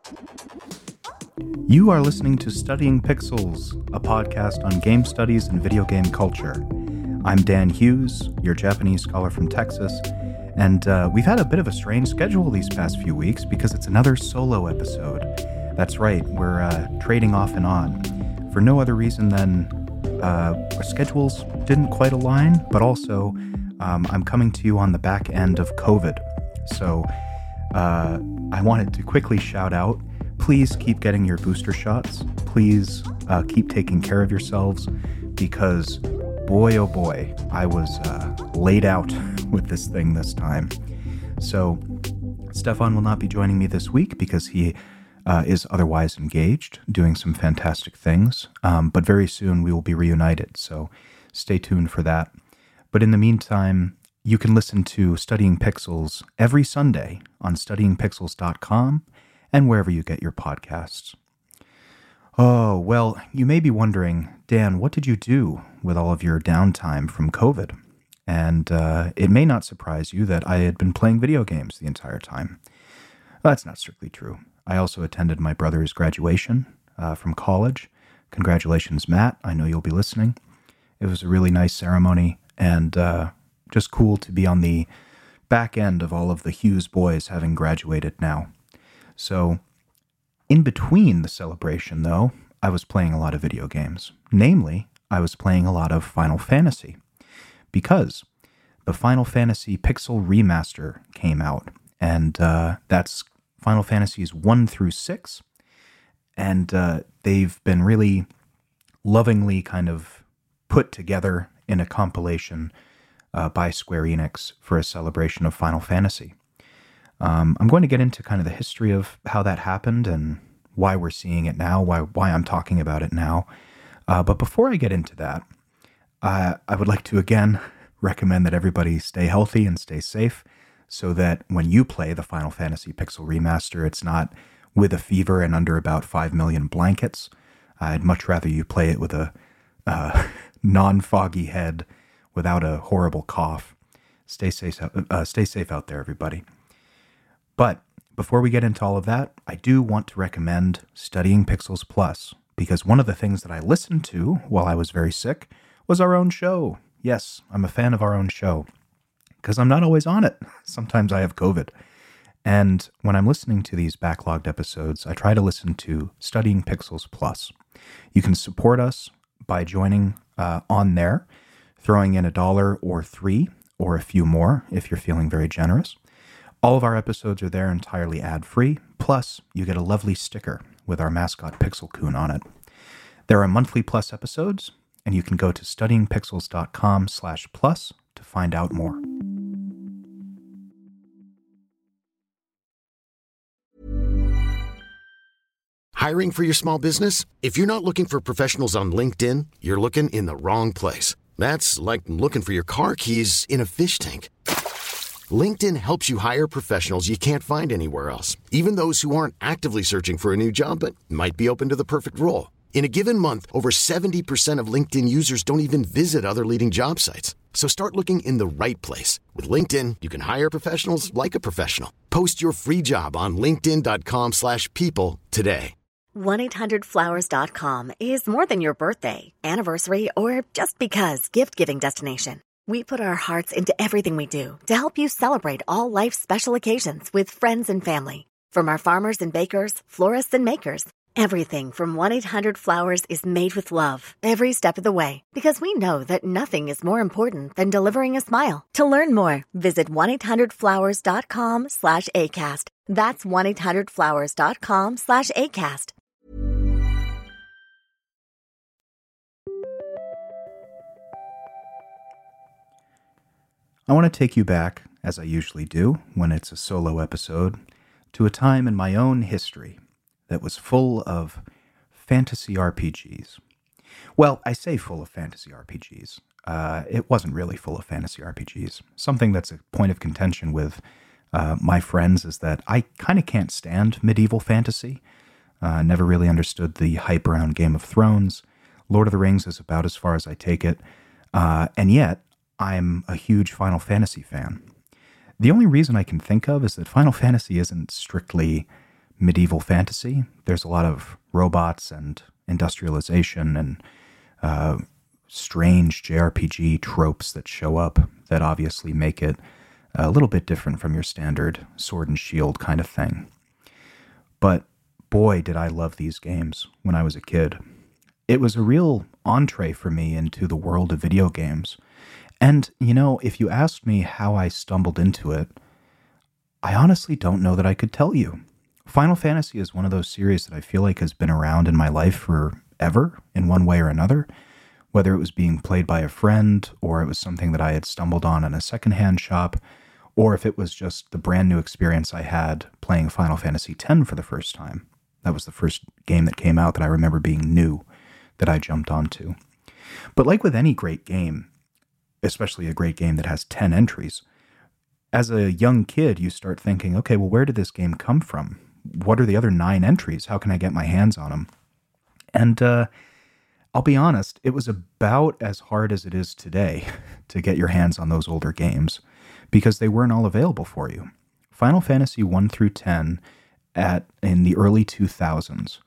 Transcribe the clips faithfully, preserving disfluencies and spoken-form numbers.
You are listening to Studying Pixels, a podcast on game studies and video game culture. I'm Dan Hughes, your Japanese scholar from Texas, and uh, we've had a bit of a strange schedule these past few weeks because it's another solo episode. That's right, we're uh, trading off and on for no other reason than uh, our schedules didn't quite align, but also um, I'm coming to you on the back end of COVID. So uh, I wanted to quickly shout out, please keep getting your booster shots. Please uh, keep taking care of yourselves because boy, oh boy, I was uh, laid out with this thing this time. So Stefan will not be joining me this week because he uh, is otherwise engaged, doing some fantastic things. Um, but very soon we will be reunited, so stay tuned for that. But in the meantime, you can listen to Studying Pixels every Sunday on studying pixels dot com and wherever you get your podcasts. Oh, well, you may be wondering, Dan, what did you do with all of your downtime from COVID? And uh, it may not surprise you that I had been playing video games the entire time. Well, that's not strictly true. I also attended my brother's graduation uh, from college. Congratulations, Matt. I know you'll be listening. It was a really nice ceremony and uh, just cool to be on the back end of all of the Hughes boys having graduated now. So, in between the celebration, though, I was playing a lot of video games. Namely, I was playing a lot of Final Fantasy. Because the Final Fantasy Pixel Remaster came out. And uh, that's Final Fantasies one through six. And uh, they've been really lovingly kind of put together in a compilation uh, by Square Enix for a celebration of Final Fantasy. Um, I'm going to get into kind of the history of how that happened and why we're seeing it now, why why I'm talking about it now. Uh, but before I get into that, uh, I would like to again recommend that everybody stay healthy and stay safe so that when you play the Final Fantasy Pixel Remaster, it's not with a fever and under about five million blankets. I'd much rather you play it with a uh, non-foggy head without a horrible cough. Stay safe, uh, stay safe out there, everybody. But before we get into all of that, I do want to recommend Studying Pixels Plus, because one of the things that I listened to while I was very sick was our own show. Yes, I'm a fan of our own show, because I'm not always on it. Sometimes I have COVID. And when I'm listening to these backlogged episodes, I try to listen to Studying Pixels Plus. You can support us by joining uh, on there, throwing in a dollar or three, or a few more if you're feeling very generous. All of our episodes are there entirely ad-free, plus you get a lovely sticker with our mascot Pixel-kun on it. There are monthly plus episodes, and you can go to studying pixels dot com slash plus to find out more. Hiring for your small business? If you're not looking for professionals on LinkedIn, you're looking in the wrong place. That's like looking for your car keys in a fish tank. LinkedIn helps you hire professionals you can't find anywhere else, even those who aren't actively searching for a new job but might be open to the perfect role. In a given month, over seventy percent of LinkedIn users don't even visit other leading job sites. So start looking in the right place. With LinkedIn, you can hire professionals like a professional. Post your free job on linkedin dot com slash people today. one eight hundred flowers dot com is more than your birthday, anniversary, or just because gift-giving destination. We put our hearts into everything we do to help you celebrate all life's special occasions with friends and family. From our farmers and bakers, florists and makers, everything from one eight hundred flowers is made with love every step of the way, because we know that nothing is more important than delivering a smile. To learn more, visit one eight hundred flowers dot com slash ACAST. That's one eight hundred flowers dot com slash ACAST. I want to take you back, as I usually do when it's a solo episode, to a time in my own history that was full of fantasy R P Gs. Well, I say full of fantasy R P Gs. Uh, it wasn't really full of fantasy R P Gs. Something that's a point of contention with uh, my friends is that I kind of can't stand medieval fantasy. Uh, never really understood the hype around Game of Thrones. Lord of the Rings is about as far as I take it. Uh, and yet, I'm a huge Final Fantasy fan. The only reason I can think of is that Final Fantasy isn't strictly medieval fantasy. There's a lot of robots and industrialization and uh, strange J R P G tropes that show up that obviously make it a little bit different from your standard sword and shield kind of thing. But boy, did I love these games when I was a kid. It was a real entree for me into the world of video games. And, you know, if you asked me how I stumbled into it, I honestly don't know that I could tell you. Final Fantasy is one of those series that I feel like has been around in my life forever in one way or another, whether it was being played by a friend or it was something that I had stumbled on in a secondhand shop, or if it was just the brand new experience I had playing Final Fantasy X for the first time. That was the first game that came out that I remember being new that I jumped onto. But like with any great game, especially a great game that has ten entries, as a young kid, you start thinking, okay, well, where did this game come from? What are the other nine entries? How can I get my hands on them? And uh, I'll be honest, it was about as hard as it is today to get your hands on those older games because they weren't all available for you. Final Fantasy one through ten at in the early two thousands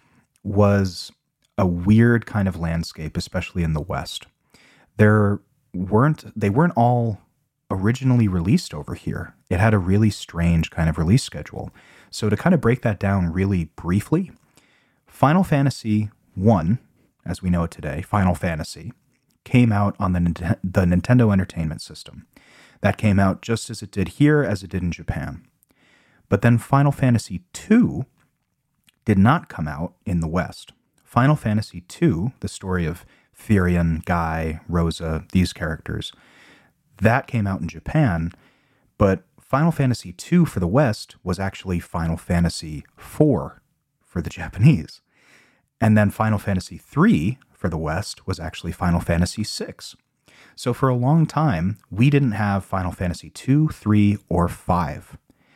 was a weird kind of landscape, especially in the West. There weren't they weren't all originally released over here. It had a really strange kind of release schedule. So to kind of break that down really briefly, Final Fantasy one, as we know it today, Final Fantasy, came out on the, the Nintendo Entertainment System. That came out just as it did here as it did in Japan. But then Final Fantasy two did not come out in the West. Final Fantasy two, the story of Firion, Guy, Rosa, these characters, that came out in Japan, but Final Fantasy two for the West was actually Final Fantasy four for the Japanese. And then Final Fantasy three for the West was actually Final Fantasy six. So for a long time, we didn't have Final Fantasy two, three, or five.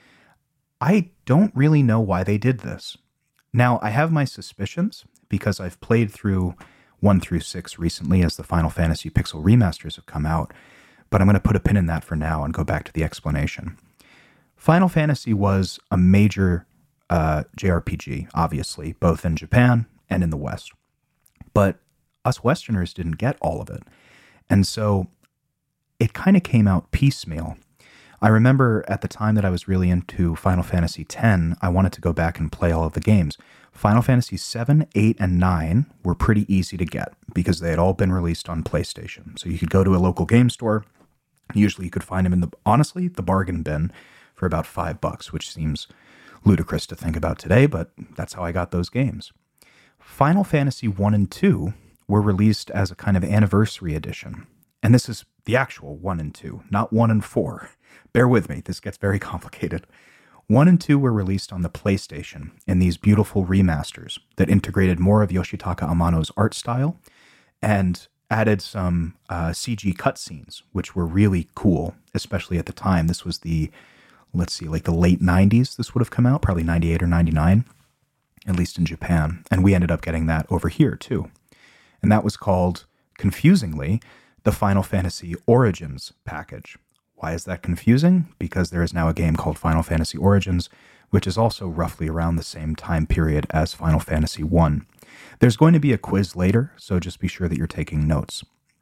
I don't really know why they did this. Now, I have my suspicions because I've played through one through six recently as the Final Fantasy Pixel remasters have come out, but I'm going to put a pin in that for now and go back to the explanation. Final Fantasy was a major uh, J R P G, obviously, both in Japan and in the West. But us Westerners didn't get all of it. And so it kind of came out piecemeal. I remember at the time that I was really into Final Fantasy X, I wanted to go back and play all of the games. Final Fantasy seven, eight, and nine were pretty easy to get because they had all been released on PlayStation. So you could go to a local game store. Usually you could find them in the, honestly, the bargain bin for about five bucks, which seems ludicrous to think about today, but that's how I got those games. Final Fantasy one and two were released as a kind of anniversary edition. And this is the actual one and two, not one and four. Bear with me, this gets very complicated. one and two were released on the PlayStation in these beautiful remasters that integrated more of Yoshitaka Amano's art style and added some uh, C G cutscenes, which were really cool, especially at the time. This was the, let's see, like the late nineties this would have come out, probably ninety-eight or ninety-nine, at least in Japan. And we ended up getting that over here too. And that was called, confusingly, the Final Fantasy Origins package. Why is that confusing? Because there is now a game called Final Fantasy Origins, which is also roughly around the same time period as Final Fantasy one. There's going to be a quiz later, so just be sure that you're taking notes.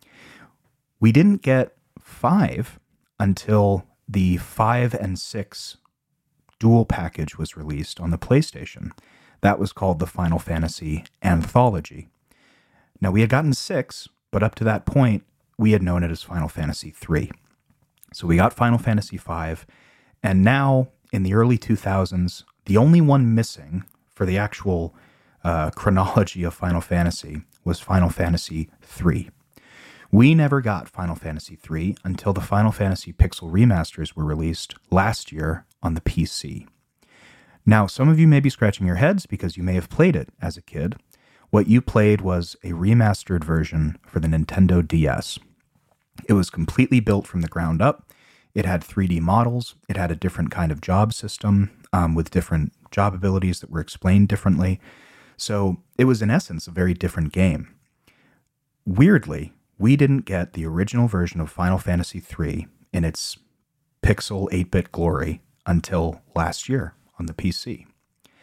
We didn't get five until the five and six dual package was released on the PlayStation. That was called the Final Fantasy Anthology. Now, we had gotten six, but up to that point, we had known it as Final Fantasy three. So we got Final Fantasy five, and now, in the early two thousands, the only one missing for the actual uh, chronology of Final Fantasy was Final Fantasy three. We never got Final Fantasy three until the Final Fantasy Pixel remasters were released last year on the P C. Now, some of you may be scratching your heads because you may have played it as a kid. What you played was a remastered version for the Nintendo D S. It was completely built from the ground up. It had three D models. It had a different kind of job system um, with different job abilities that were explained differently. So it was, in essence, a very different game. Weirdly, we didn't get the original version of Final Fantasy three in its pixel eight-bit glory until last year on the P C.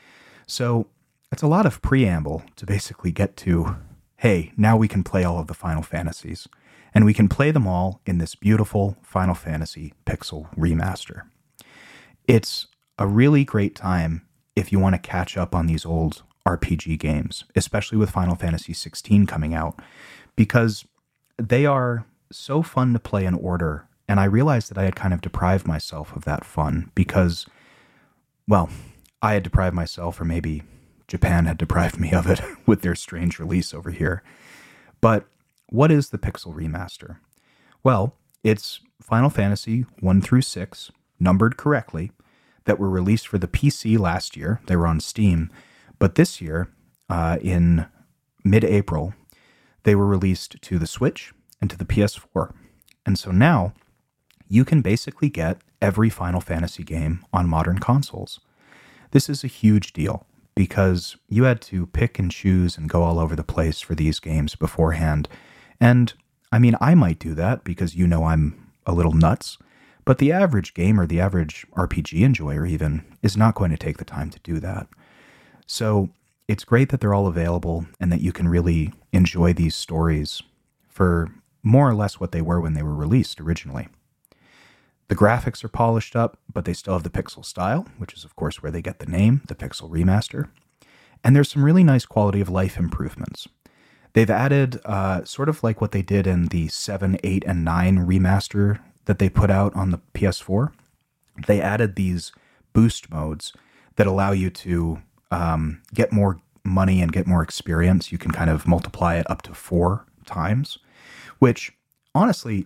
So it's a lot of preamble to basically get to, hey, now we can play all of the Final Fantasies. And we can play them all in this beautiful Final Fantasy Pixel remaster. It's a really great time if you want to catch up on these old R P G games, especially with Final Fantasy sixteen coming out, because they are so fun to play in order. And I realized that I had kind of deprived myself of that fun because, well, I had deprived myself, or maybe Japan had deprived me of it with their strange release over here. But what is the Pixel Remaster? Well, it's Final Fantasy one through six, numbered correctly, that were released for the P C last year. They were on Steam. But this year, uh, in mid-April, they were released to the Switch and to the P S four. And so now, you can basically get every Final Fantasy game on modern consoles. This is a huge deal because you had to pick and choose and go all over the place for these games beforehand. And, I mean, I might do that because you know I'm a little nuts, but the average gamer, the average R P G enjoyer even, is not going to take the time to do that. So it's great that they're all available and that you can really enjoy these stories for more or less what they were when they were released originally. The graphics are polished up, but they still have the pixel style, which is of course where they get the name, the Pixel Remaster. And there's some really nice quality of life improvements. They've added uh, sort of like what they did in the seven, eight, and nine remaster that they put out on the P S four. They added these boost modes that allow you to um, get more money and get more experience. You can kind of multiply it up to four times, which honestly,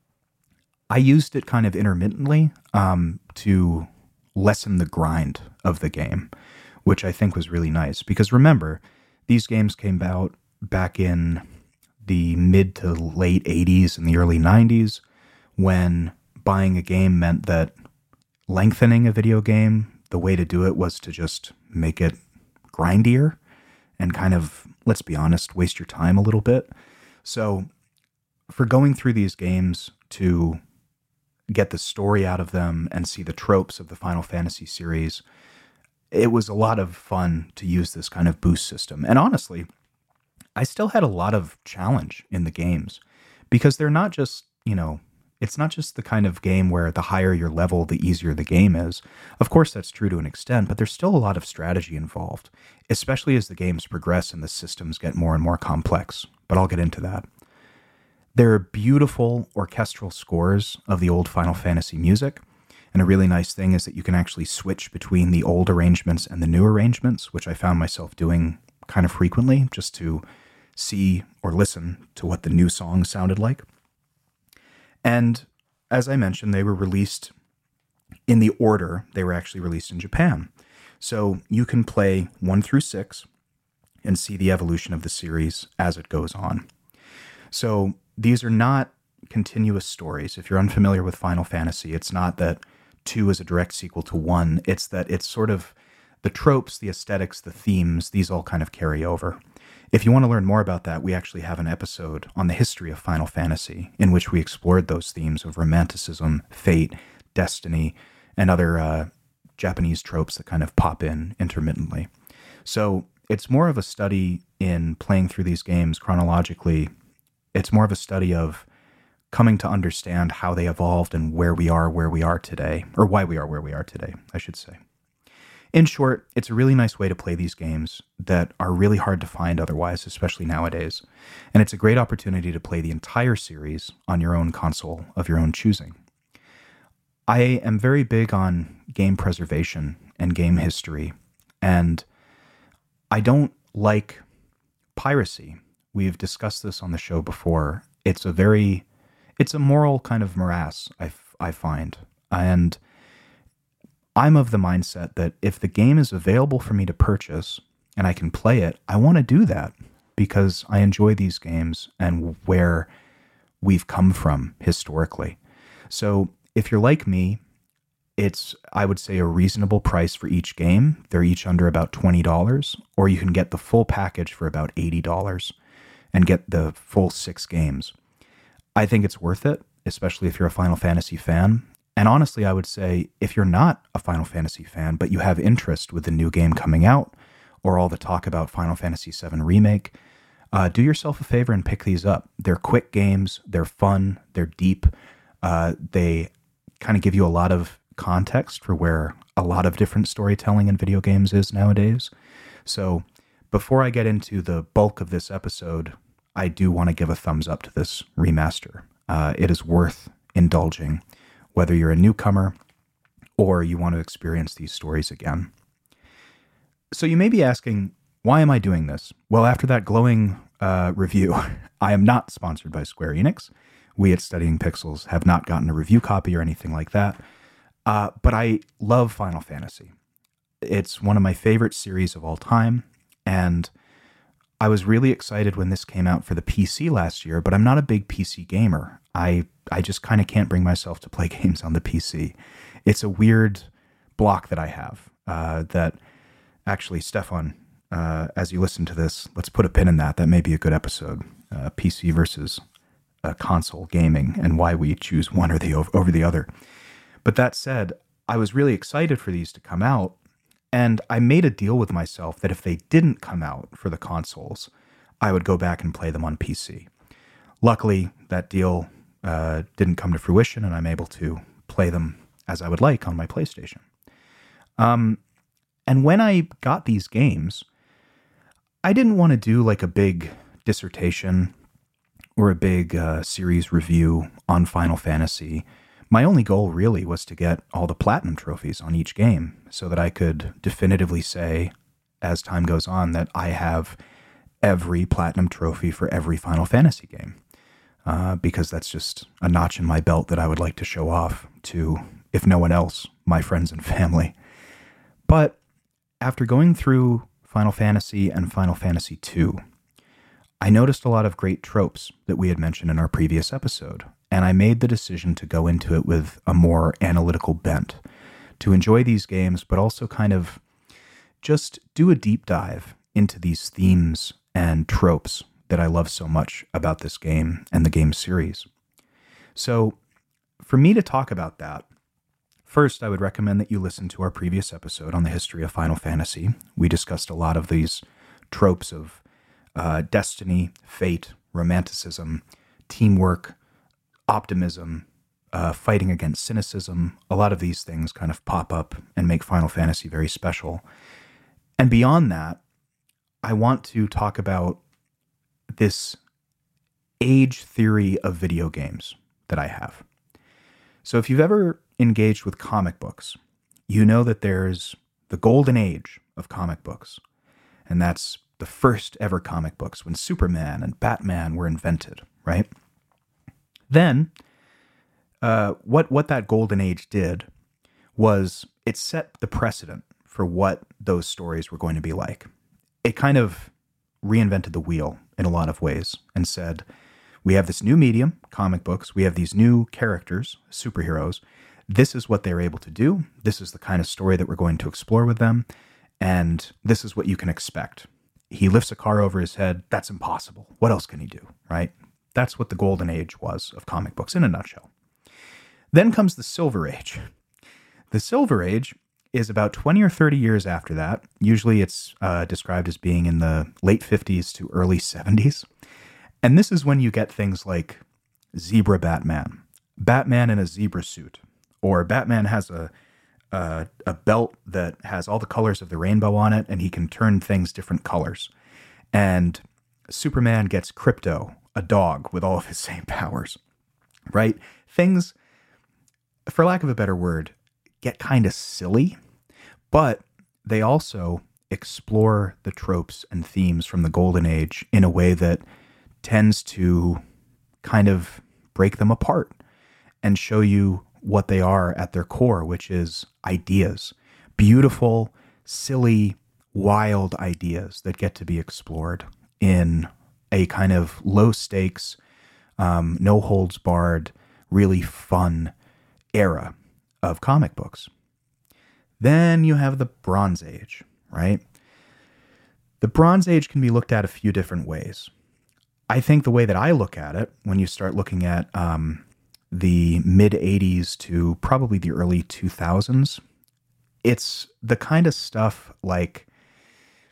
I used it kind of intermittently um, to lessen the grind of the game, which I think was really nice. Because remember, these games came out back in the mid to late eighties and the early nineties, when buying a game meant that lengthening a video game, the way to do it was to just make it grindier and kind of, let's be honest, waste your time a little bit. So for going through these games to get the story out of them and see the tropes of the Final Fantasy series, it was a lot of fun to use this kind of boost system. And honestly, I still had a lot of challenge in the games because they're not just, you know, it's not just the kind of game where the higher your level, the easier the game is. Of course, that's true to an extent, but there's still a lot of strategy involved, especially as the games progress and the systems get more and more complex. But I'll get into that. There are beautiful orchestral scores of the old Final Fantasy music. And a really nice thing is that you can actually switch between the old arrangements and the new arrangements, which I found myself doing kind of frequently just to see or listen to what the new songs sounded like. And as I mentioned, they were released in the order they were actually released in Japan. So you can play one through six and see the evolution of the series as it goes on. So these are not continuous stories. If you're unfamiliar with Final Fantasy, it's not that two is a direct sequel to one. It's that it's sort of the tropes, the aesthetics, the themes, these all kind of carry over. If you want to learn more about that, we actually have an episode on the history of Final Fantasy in which we explored those themes of romanticism, fate, destiny, and other uh, Japanese tropes that kind of pop in intermittently. So it's more of a study in playing through these games chronologically. It's more of a study of coming to understand how they evolved and where we are where we are today, or why we are where we are today, I should say. In short, it's a really nice way to play these games that are really hard to find otherwise, especially nowadays. And it's a great opportunity to play the entire series on your own console of your own choosing. I am very big on game preservation and game history, and I don't like piracy. We've discussed this on the show before. It's a very, it's a moral kind of morass, I, I find. And I'm of the mindset that if the game is available for me to purchase and I can play it, I want to do that because I enjoy these games and where we've come from historically. So if you're like me, it's, I would say, a reasonable price for each game. They're each under about twenty dollars, or you can get the full package for about eighty dollars and get the full six games. I think it's worth it, especially if you're a Final Fantasy fan. And honestly, I would say if you're not a Final Fantasy fan, but you have interest with the new game coming out, or all the talk about Final Fantasy seven Remake, uh, do yourself a favor and pick these up. They're quick games. They're fun. They're deep. Uh, they kind of give you a lot of context for where a lot of different storytelling in video games is nowadays. So before I get into the bulk of this episode, I do want to give a thumbs up to this remaster. Uh, it is worth indulging, whether you're a newcomer or you want to experience these stories again. So you may be asking, why am I doing this? Well, after that glowing uh, review, I am not sponsored by Square Enix. We at Studying Pixels have not gotten a review copy or anything like that. Uh, but I love Final Fantasy. It's one of my favorite series of all time, and I was really excited when this came out for the P C last year, but I'm not a big P C gamer. I I just kind of can't bring myself to play games on the P C. It's a weird block that I have uh, that actually, Stefan, uh, as you listen to this, let's put a pin in that. That may be a good episode. Uh, P C versus uh, console gaming and why we choose one or the over the other. But that said, I was really excited for these to come out. And I made a deal with myself that if they didn't come out for the consoles, I would go back and play them on P C. Luckily, that deal uh, didn't come to fruition, and I'm able to play them as I would like on my PlayStation. Um, and when I got these games, I didn't want to do like a big dissertation or a big uh, series review on Final Fantasy. My only goal really was to get all the platinum trophies on each game so that I could definitively say, as time goes on, that I have every platinum trophy for every Final Fantasy game. Uh, because that's just a notch in my belt that I would like to show off to, if no one else, my friends and family. But after going through Final Fantasy and Final Fantasy two, I noticed a lot of great tropes that we had mentioned in our previous episode. And I made the decision to go into it with a more analytical bent, to enjoy these games, but also kind of just do a deep dive into these themes and tropes that I love so much about this game and the game series. So for me to talk about that, first I would recommend that you listen to our previous episode on the history of Final Fantasy. We discussed a lot of these tropes of uh, destiny, fate, romanticism, teamwork, optimism, uh, fighting against cynicism. A lot of these things kind of pop up and make Final Fantasy very special. And beyond that, I want to talk about this age theory of video games that I have. So if you've ever engaged with comic books, you know that there's the golden age of comic books. And that's the first ever comic books when Superman and Batman were invented, right? Then, uh, what what that golden age did was it set the precedent for what those stories were going to be like. It kind of reinvented the wheel in a lot of ways and said, we have this new medium, comic books, we have these new characters, superheroes. This is what they're able to do. This is the kind of story that we're going to explore with them. And this is what you can expect. He lifts a car over his head. That's impossible. What else can he do, right? That's what the golden age was of comic books in a nutshell. Then comes the Silver Age. The Silver Age is about twenty or thirty years after that. Usually it's uh, described as being in the late fifties to early seventies. And this is when you get things like Zebra Batman, Batman in a zebra suit, or Batman has a, a, a belt that has all the colors of the rainbow on it, and he can turn things different colors. And Superman gets Crypto, a dog with all of his same powers, right? Things, for lack of a better word, get kind of silly, but they also explore the tropes and themes from the Golden Age in a way that tends to kind of break them apart and show you what they are at their core, which is ideas. Beautiful, silly, wild ideas that get to be explored in a kind of low stakes, um, no holds barred, really fun era of comic books. Then you have the Bronze Age, right? The Bronze Age can be looked at a few different ways. I think the way that I look at it, when you start looking at um, the mid-eighties to probably the early two thousands, it's the kind of stuff like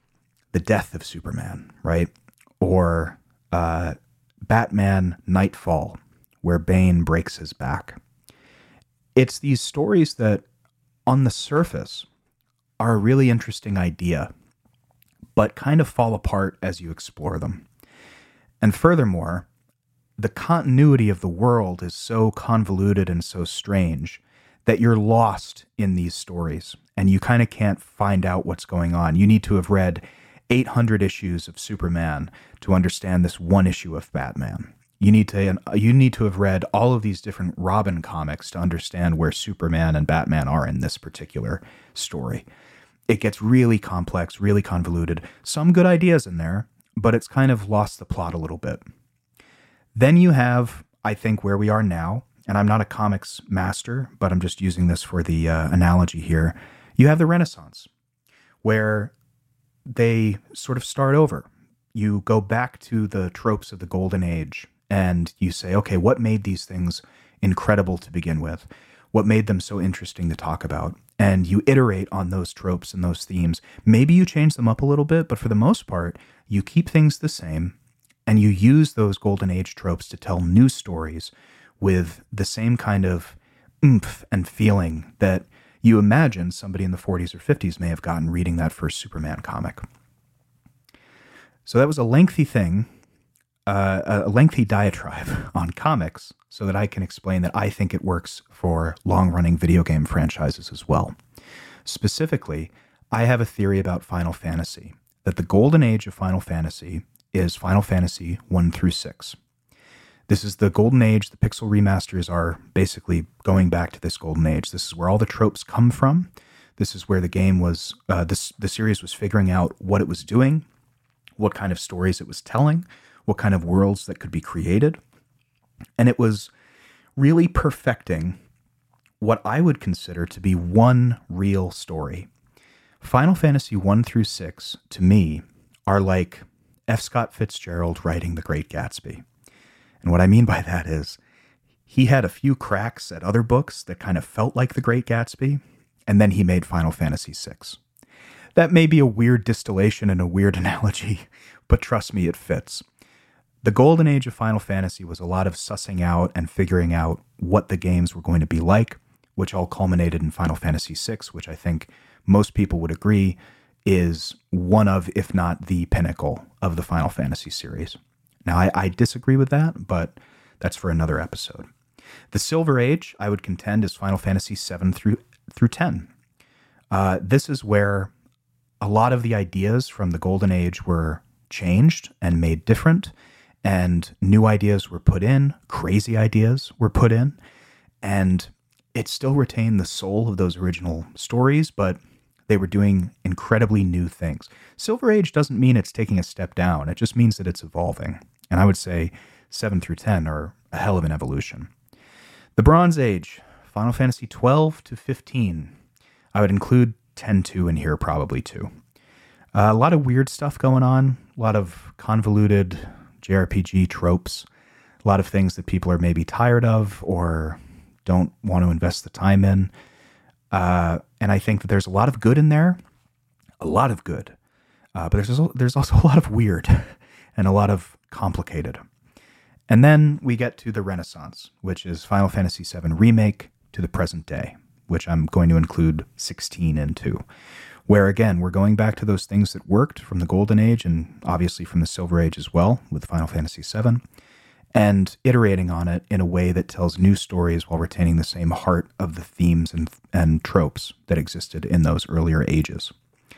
The Death of Superman, right? Or uh, Batman Nightfall, where Bane breaks his back. It's these stories that, on the surface, are a really interesting idea, but kind of fall apart as you explore them. And furthermore, the continuity of the world is so convoluted and so strange that you're lost in these stories, and you kind of can't find out what's going on. You need to have read eight hundred issues of Superman to understand this one issue of Batman. You need to you need to have read all of these different Robin comics to understand where Superman and Batman are in this particular story. It gets really complex, really convoluted. Some good ideas in there, but it's kind of lost the plot a little bit. Then you have, I think, where we are now, and I'm not a comics master, but I'm just using this for the uh, analogy here. You have the Renaissance, where they sort of start over. You go back to the tropes of the Golden Age, and you say, okay, what made these things incredible to begin with? What made them so interesting to talk about? And you iterate on those tropes and those themes. Maybe you change them up a little bit, but for the most part, you keep things the same, and you use those Golden Age tropes to tell new stories with the same kind of oomph and feeling that you imagine somebody in the forties or fifties may have gotten reading that first Superman comic. So that was a lengthy thing, uh, a lengthy diatribe on comics, so that I can explain that I think it works for long-running video game franchises as well. Specifically, I have a theory about Final Fantasy, that the golden age of Final Fantasy is Final Fantasy one through six. This is the golden age. The pixel remasters are basically going back to this golden age. This is where all the tropes come from. This is where the game was, uh, this, the series was figuring out what it was doing, what kind of stories it was telling, what kind of worlds that could be created. And it was really perfecting what I would consider to be one real story. Final Fantasy one through six, to me, are like F. Scott Fitzgerald writing The Great Gatsby. And what I mean by that is, he had a few cracks at other books that kind of felt like The Great Gatsby, and then he made Final Fantasy six. That may be a weird distillation and a weird analogy, but trust me, it fits. The golden age of Final Fantasy was a lot of sussing out and figuring out what the games were going to be like, which all culminated in Final Fantasy six, which I think most people would agree is one of, if not the pinnacle of the Final Fantasy series. Now, I, I disagree with that, but that's for another episode. The Silver Age, I would contend, is Final Fantasy seven through through ten. Uh, this is where a lot of the ideas from the Golden Age were changed and made different, and new ideas were put in, crazy ideas were put in, and it still retained the soul of those original stories, but they were doing incredibly new things. Silver Age doesn't mean it's taking a step down. It just means that it's evolving. And I would say seven through ten are a hell of an evolution. The Bronze Age, Final Fantasy twelve to fifteen. I would include ten two in here probably too. Uh, a lot of weird stuff going on, a lot of convoluted J R P G tropes, a lot of things that people are maybe tired of or don't want to invest the time in. Uh, and I think that there's a lot of good in there, a lot of good. Uh, but there's also, there's also a lot of weird and a lot of complicated. And then we get to the Renaissance, which is Final Fantasy seven Remake to the present day, which I'm going to include sixteen into, where again, we're going back to those things that worked from the Golden Age and obviously from the Silver Age as well with Final Fantasy seven, and iterating on it in a way that tells new stories while retaining the same heart of the themes and, and tropes that existed in those earlier ages.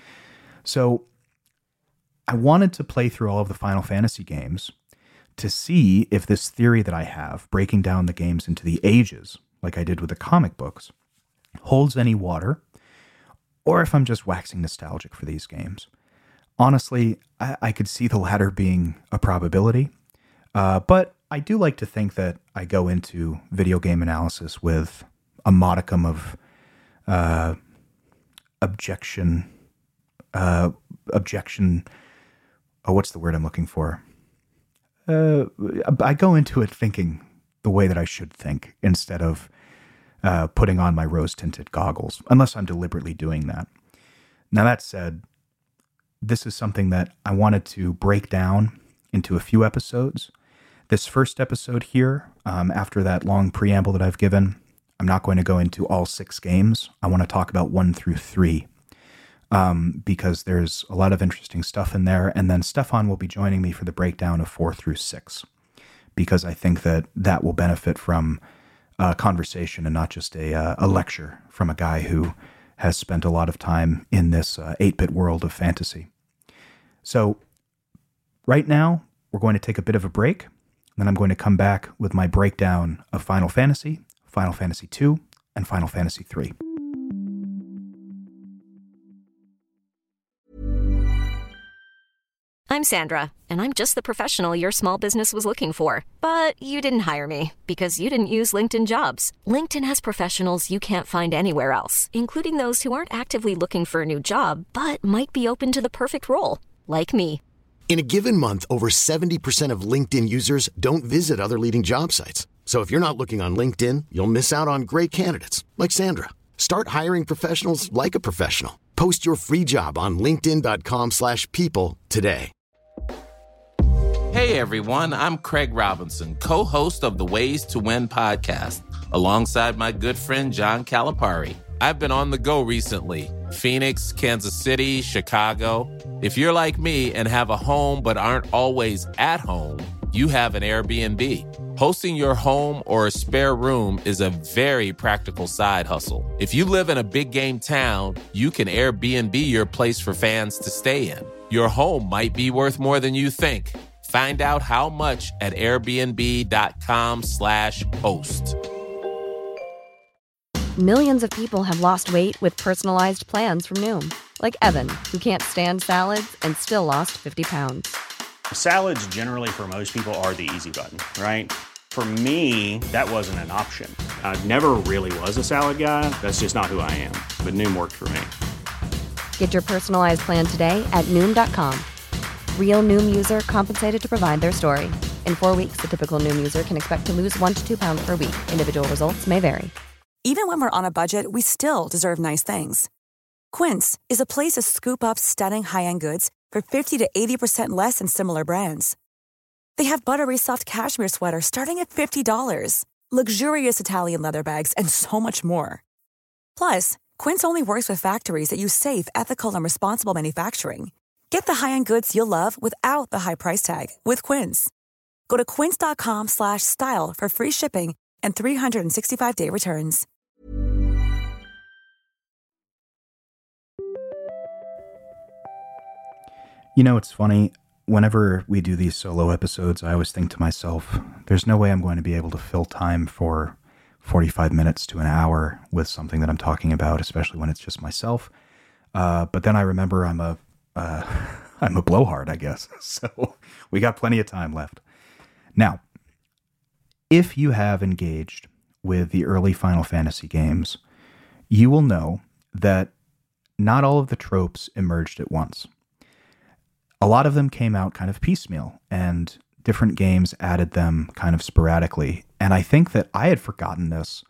So I wanted to play through all of the Final Fantasy games to see if this theory that I have, breaking down the games into the ages, like I did with the comic books, holds any water, or if I'm just waxing nostalgic for these games. Honestly, I, I could see the latter being a probability, uh, but I do like to think that I go into video game analysis with a modicum of uh, objection, uh, objection, oh, what's the word I'm looking for? Uh, I go into it thinking the way that I should think instead of uh, putting on my rose-tinted goggles, unless I'm deliberately doing that. Now, that said, this is something that I wanted to break down into a few episodes. This first episode here, um, after that long preamble that I've given, I'm not going to go into all six games. I want to talk about one through three, um, because there's a lot of interesting stuff in there. And then Stefan will be joining me for the breakdown of four through six, because I think that that will benefit from a conversation and not just a, uh, a lecture from a guy who has spent a lot of time in this uh, eight-bit world of fantasy. So right now, we're going to take a bit of a break. Then I'm going to come back with my breakdown of Final Fantasy, Final Fantasy two, and Final Fantasy three. I'm Sandra, and I'm just the professional your small business was looking for. But you didn't hire me because you didn't use LinkedIn Jobs. LinkedIn has professionals you can't find anywhere else, including those who aren't actively looking for a new job, but might be open to the perfect role, like me. In a given month, over seventy percent of LinkedIn users don't visit other leading job sites. So if you're not looking on LinkedIn, you'll miss out on great candidates like Sandra. Start hiring professionals like a professional. Post your free job on linkedin dot com slash people today. Hey everyone, I'm Craig Robinson, co-host of the Ways to Win podcast, alongside my good friend John Calipari. I've been on the go recently. Phoenix, Kansas City, Chicago. If you're like me and have a home but aren't always at home, you have an Airbnb. Hosting your home or a spare room is a very practical side hustle. If you live in a big game town, you can Airbnb your place for fans to stay in. Your home might be worth more than you think. Find out how much at airbnb.com slash host. Millions of people have lost weight with personalized plans from Noom. Like Evan, who can't stand salads and still lost fifty pounds. Salads generally for most people are the easy button, right? For me, that wasn't an option. I never really was a salad guy. That's just not who I am. But Noom worked for me. Get your personalized plan today at Noom dot com. Real Noom user compensated to provide their story. In four weeks, the typical Noom user can expect to lose one to two pounds per week. Individual results may vary. Even when we're on a budget, we still deserve nice things. Quince is a place to scoop up stunning high-end goods for fifty to eighty percent less than similar brands. They have buttery soft cashmere sweaters starting at fifty dollars, luxurious Italian leather bags, and so much more. Plus, Quince only works with factories that use safe, ethical, and responsible manufacturing. Get the high-end goods you'll love without the high price tag with Quince. Go to quince.com slash style for free shipping and three sixty-five day returns. You know, it's funny. Whenever we do these solo episodes, I always think to myself, there's no way I'm going to be able to fill time for forty-five minutes to an hour with something that I'm talking about, especially when it's just myself. Uh, but then I remember I'm a, uh, I'm a blowhard, I guess. So we got plenty of time left. Now, if you have engaged with the early Final Fantasy games, you will know that not all of the tropes emerged at once. A lot of them came out kind of piecemeal, and different games added them kind of sporadically. And I think that I had forgotten this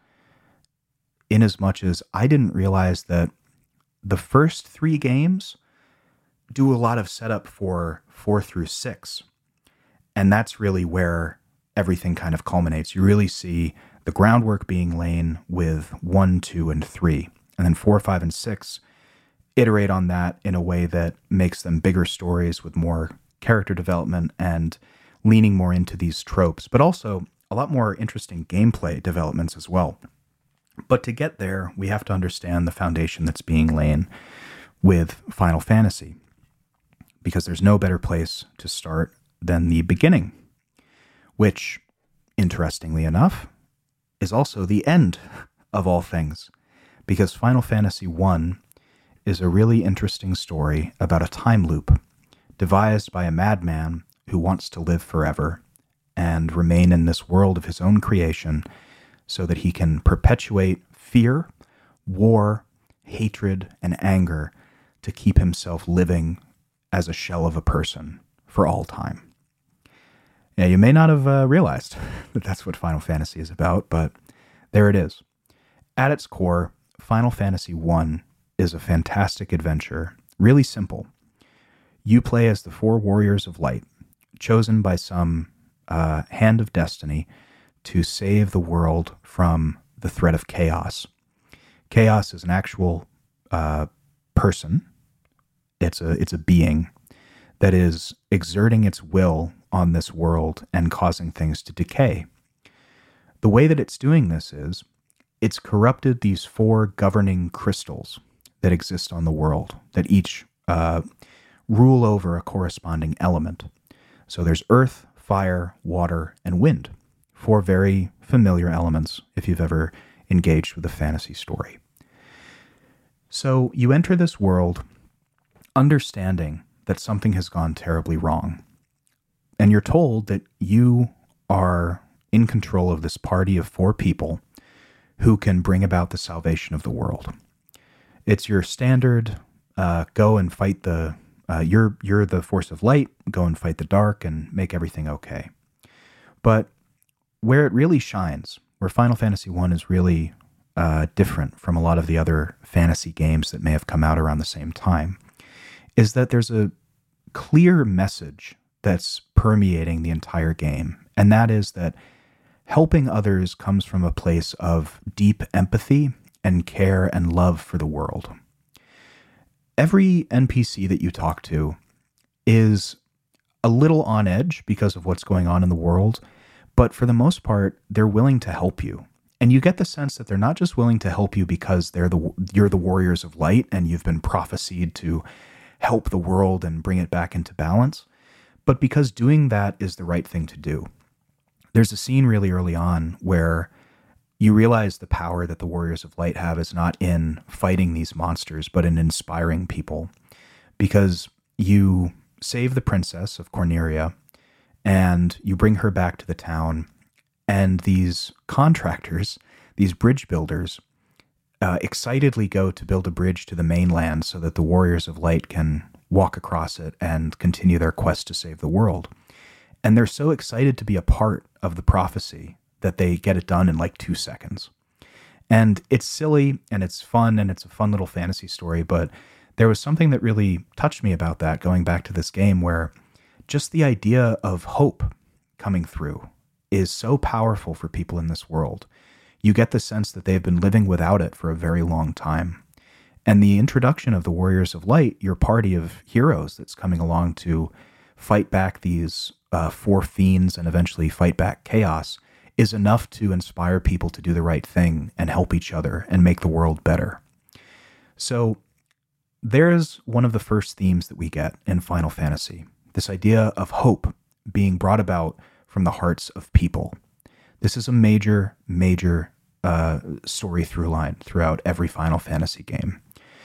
in as much as I didn't realize that the first three games do a lot of setup for four through six. And that's really where everything kind of culminates. You really see the groundwork being laid with one, two, and three. And then four, five, and six iterate on that in a way that makes them bigger stories with more character development and leaning more into these tropes, but also a lot more interesting gameplay developments as well. But to get there, we have to understand the foundation that's being laid with Final Fantasy, because there's no better place to start than the beginning, which, interestingly enough, is also the end of all things, because Final Fantasy one is a really interesting story about a time loop devised by a madman who wants to live forever and remain in this world of his own creation so that he can perpetuate fear, war, hatred, and anger to keep himself living as a shell of a person for all time. Yeah, you may not have uh, realized that that's what Final Fantasy is about, but there it is. At its core, Final Fantasy one is a fantastic adventure, really simple. You play as the four warriors of light, chosen by some uh, hand of destiny to save the world from the threat of chaos. Chaos is an actual uh, person. It's a it's a being that is exerting its will on this world and causing things to decay. The way that it's doing this is it's corrupted these four governing crystals that exist on the world, that each uh, rule over a corresponding element. So there's earth, fire, water, and wind. Four very familiar elements if you've ever engaged with a fantasy story. So you enter this world understanding that something has gone terribly wrong. And you're told that you are in control of this party of four people who can bring about the salvation of the world. It's your standard, uh, go and fight the, uh, you're, you're the force of light, go and fight the dark and make everything okay. But where it really shines, where Final Fantasy one is really uh, different from a lot of the other fantasy games that may have come out around the same time, is that there's a clear message that's permeating the entire game. And that is that helping others comes from a place of deep empathy and care and love for the world. Every N P C that you talk to is a little on edge because of what's going on in the world, but for the most part, they're willing to help you. And you get the sense that they're not just willing to help you because they're the you're the warriors of light and you've been prophesied to help the world and bring it back into balance, but because doing that is the right thing to do. There's a scene really early on where you realize the power that the Warriors of Light have is not in fighting these monsters, but in inspiring people. Because you save the princess of Corneria, and you bring her back to the town, and these contractors, these bridge builders, uh, excitedly go to build a bridge to the mainland so that the Warriors of Light can walk across it and continue their quest to save the world. And they're so excited to be a part of the prophecy that they get it done in like two seconds. And it's silly and it's fun and it's a fun little fantasy story, but there was something that really touched me about that going back to this game, where just the idea of hope coming through is so powerful for people in this world. You get the sense that they've been living without it for a very long time. And the introduction of the Warriors of Light, your party of heroes that's coming along to fight back these uh, four fiends and eventually fight back chaos, is enough to inspire people to do the right thing and help each other and make the world better. So there's one of the first themes that we get in Final Fantasy, this idea of hope being brought about from the hearts of people. This is a major, major uh, story through line throughout every Final Fantasy game.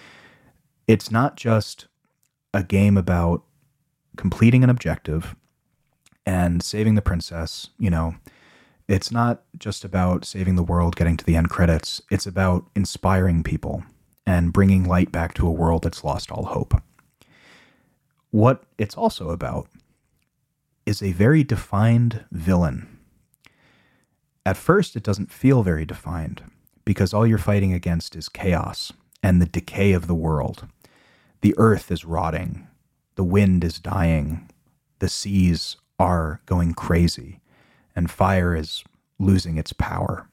It's not just a game about completing an objective and saving the princess. You know, it's not just about saving the world, getting to the end credits. It's about inspiring people and bringing light back to a world that's lost all hope. What it's also about is a very defined villain. At first, it doesn't feel very defined because all you're fighting against is chaos and the decay of the world. The earth is rotting. The wind is dying. The seas are going crazy. And fire is losing its power.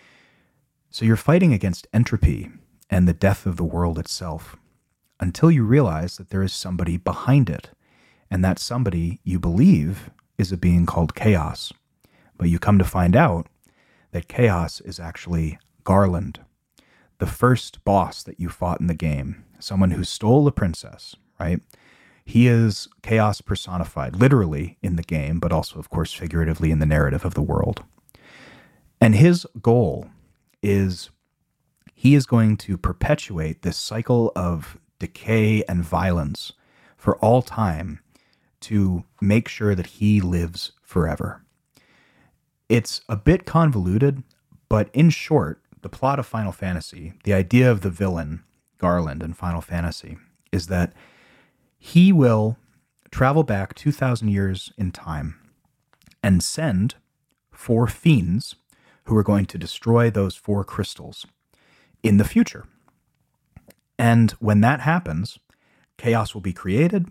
So you're fighting against entropy and the death of the world itself until you realize that there is somebody behind it. And that somebody, you believe, is a being called Chaos. But you come to find out that Chaos is actually Garland, the first boss that you fought in the game, someone who stole the princess, right? He is chaos personified, literally in the game, but also, of course, figuratively in the narrative of the world. And his goal is he is going to perpetuate this cycle of decay and violence for all time to make sure that he lives forever. It's a bit convoluted, but in short, the plot of Final Fantasy, the idea of the villain, Garland, in Final Fantasy, is that he will travel back two thousand years in time and send four fiends who are going to destroy those four crystals in the future. And when that happens, chaos will be created,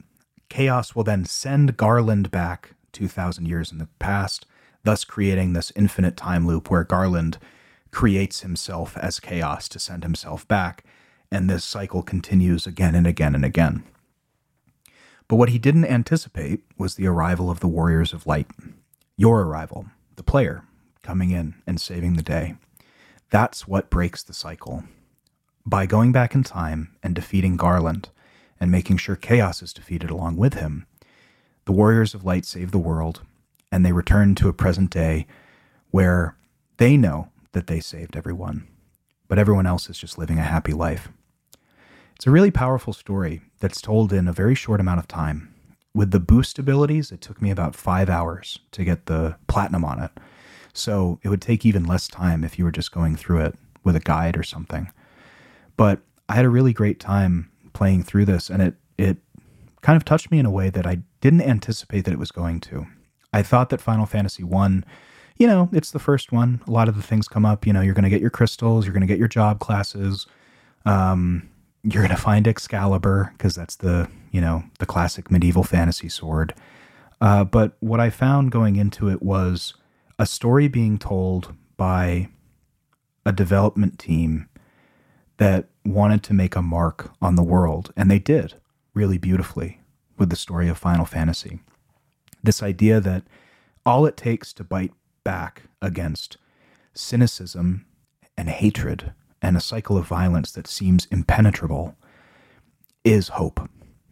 Chaos will then send Garland back two thousand years in the past, thus creating this infinite time loop where Garland creates himself as Chaos to send himself back, and this cycle continues again and again and again. But what he didn't anticipate was the arrival of the Warriors of Light. Your arrival, the player, coming in and saving the day. That's what breaks the cycle. By going back in time and defeating Garland, and making sure Chaos is defeated along with him, the Warriors of Light save the world, and they return to a present day where they know that they saved everyone, but everyone else is just living a happy life. It's a really powerful story that's told in a very short amount of time. With the boost abilities, it took me about five hours to get the platinum on it, so it would take even less time if you were just going through it with a guide or something. But I had a really great time playing through this, and it it kind of touched me in a way that I didn't anticipate that it was going to. I thought that Final Fantasy one, you know, it's the first one. A lot of the things come up. You know, you're going to get your crystals, you're going to get your job classes, um, you're going to find Excalibur, because that's the, you know, the classic medieval fantasy sword. Uh, but what I found going into it was a story being told by a development team that wanted to make a mark on the world, and they did really beautifully with the story of Final Fantasy. This idea that all it takes to bite back against cynicism and hatred and a cycle of violence that seems impenetrable is hope.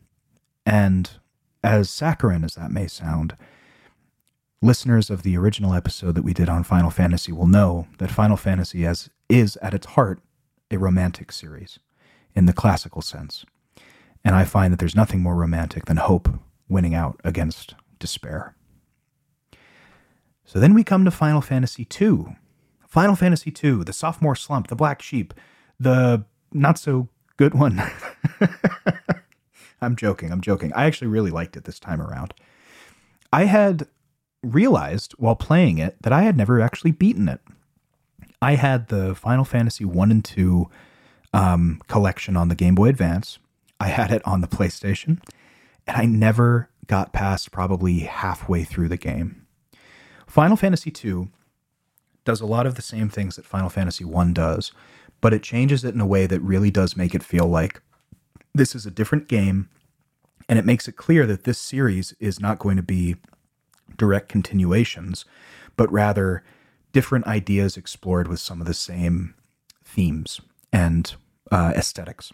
And as saccharine as that may sound, listeners of the original episode that we did on Final Fantasy will know that Final Fantasy as is at its heart a romantic series in the classical sense. And I find that there's nothing more romantic than hope winning out against despair. So then we come to Final Fantasy two. Final Fantasy two, the sophomore slump, the black sheep, the not so good one. I'm joking, I'm joking. I actually really liked it this time around. I had realized while playing it that I had never actually beaten it. I had the Final Fantasy one and two um, collection on the Game Boy Advance. I had it on the PlayStation, and I never got past probably halfway through the game. Final Fantasy two does a lot of the same things that Final Fantasy one does, but it changes it in a way that really does make it feel like this is a different game, and it makes it clear that this series is not going to be direct continuations, but rather different ideas explored with some of the same themes and uh, aesthetics.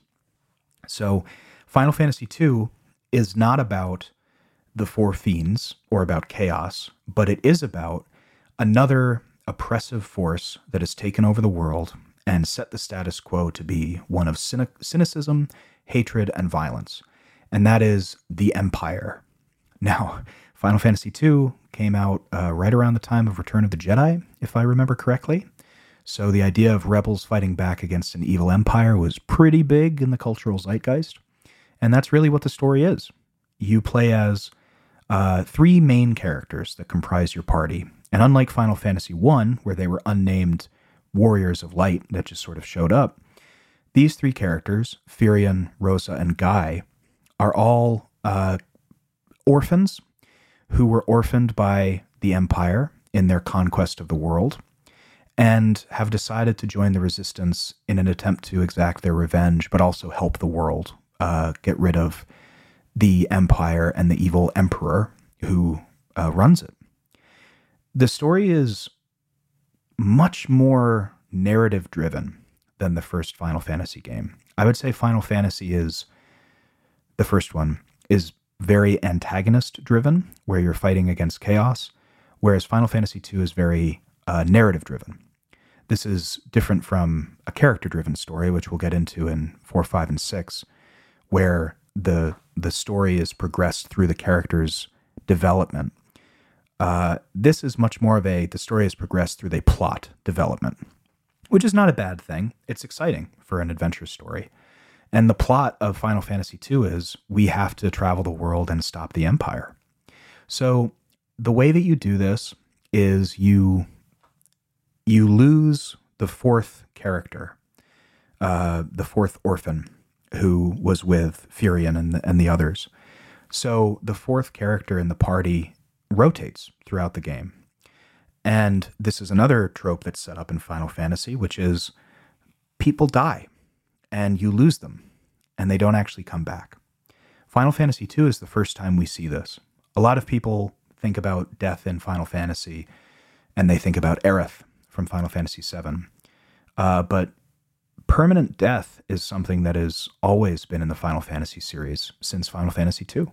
So Final Fantasy two is not about the Four Fiends or about chaos, but it is about another oppressive force that has taken over the world and set the status quo to be one of cynic- cynicism, hatred, and violence. And that is the Empire. Now, Final Fantasy two came out uh, right around the time of Return of the Jedi, if I remember correctly. So the idea of rebels fighting back against an evil empire was pretty big in the cultural zeitgeist. And that's really what the story is. You play as uh, three main characters that comprise your party. And unlike Final Fantasy one, where they were unnamed warriors of light that just sort of showed up, these three characters, Firion, Rosa, and Guy, are all uh, orphans who were orphaned by the Empire in their conquest of the world and have decided to join the Resistance in an attempt to exact their revenge, but also help the world uh, get rid of the Empire and the evil Emperor who uh, runs it. The story is much more narrative-driven than the first Final Fantasy game. I would say Final Fantasy is, the first one, is very antagonist-driven, where you're fighting against chaos, whereas Final Fantasy two is very uh, narrative-driven. This is different from a character-driven story, which we'll get into in four, five, and six, where the the story is progressed through the character's development. Uh, this is much more of a, the story is progressed through the plot development, which is not a bad thing. It's exciting for an adventure story. And the plot of Final Fantasy two is we have to travel the world and stop the Empire. So the way that you do this is you you lose the fourth character, uh, the fourth orphan who was with Firion and the, and the others. So the fourth character in the party rotates throughout the game. And this is another trope that's set up in Final Fantasy, which is people die and you lose them and they don't actually come back. Final Fantasy two is the first time we see this. A lot of people think about death in Final Fantasy and they think about Aerith from Final Fantasy seven. Uh, but permanent death is something that has always been in the Final Fantasy series since Final Fantasy two.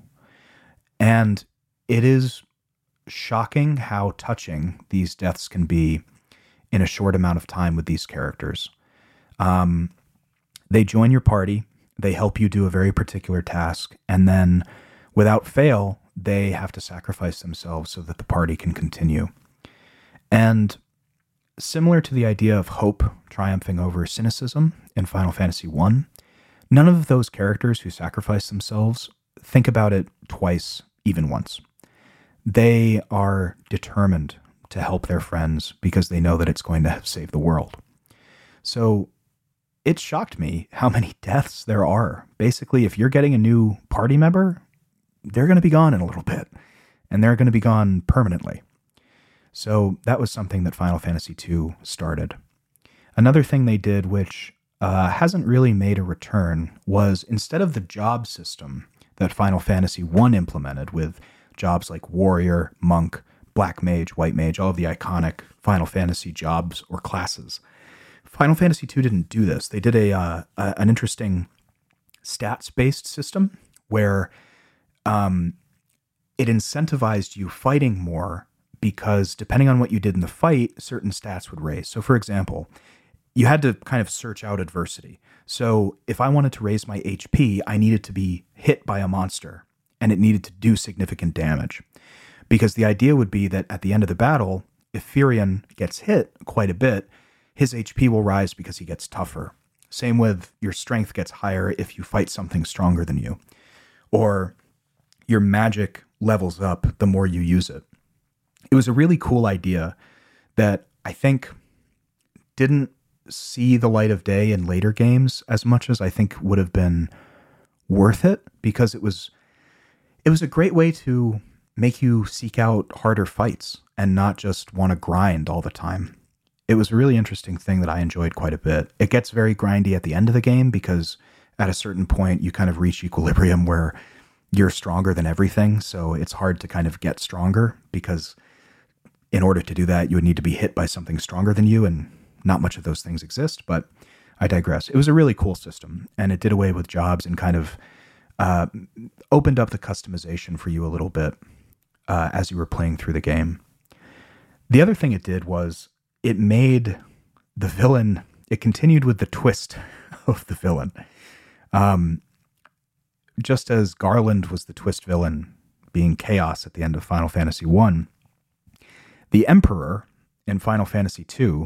And it is shocking how touching these deaths can be in a short amount of time with these characters. Um, they join your party, they help you do a very particular task, and then without fail, they have to sacrifice themselves so that the party can continue. And similar to the idea of hope triumphing over cynicism in Final Fantasy one, none of those characters who sacrifice themselves think about it twice, even once. They are determined to help their friends because they know that it's going to save the world. So it shocked me how many deaths there are. Basically, if you're getting a new party member, they're going to be gone in a little bit, and they're going to be gone permanently. So that was something that Final Fantasy two started. Another thing they did, which uh, hasn't really made a return, was instead of the job system that Final Fantasy one implemented with jobs like Warrior, Monk, Black Mage, White Mage, all of the iconic Final Fantasy jobs or classes, Final Fantasy two didn't do this. They did a, uh, a an interesting stats-based system where um, it incentivized you fighting more because depending on what you did in the fight, certain stats would raise. So for example, you had to kind of search out adversity. So if I wanted to raise my H P, I needed to be hit by a monster and it needed to do significant damage. Because the idea would be that at the end of the battle, if Firion gets hit quite a bit, his H P will rise because he gets tougher. Same with your strength gets higher if you fight something stronger than you. Or your magic levels up the more you use it. It was a really cool idea that I think didn't see the light of day in later games as much as I think would have been worth it, because it was it was a great way to make you seek out harder fights and not just want to grind all the time. It was a really interesting thing that I enjoyed quite a bit. It gets very grindy at the end of the game because at a certain point you kind of reach equilibrium where you're stronger than everything, so it's hard to kind of get stronger because in order to do that, you would need to be hit by something stronger than you, and not much of those things exist, but I digress. It was a really cool system, and it did away with jobs and kind of uh, opened up the customization for you a little bit uh, as you were playing through the game. The other thing it did was it made the villain, it continued with the twist of the villain. Um, just as Garland was the twist villain, being Chaos at the end of Final Fantasy one, the Emperor in Final Fantasy two,